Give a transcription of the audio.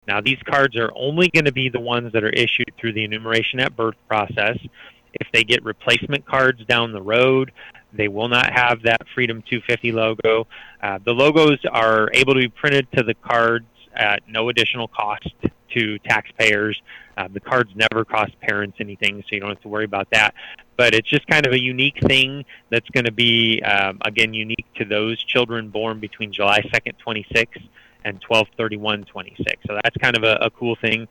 Now, these cards are only going to be the ones that are issued through the enumeration at birth process. If they get replacement cards down the road, they will not have that Freedom 250 logo. The logos are able to be printed to the cards at no additional cost to taxpayers. The cards never cost parents anything, so you don't have to worry about that. But it's just kind of a unique thing that's going to be, again, unique to those children born between July 2nd, 26 and 12/31/26. So that's kind of a cool thing.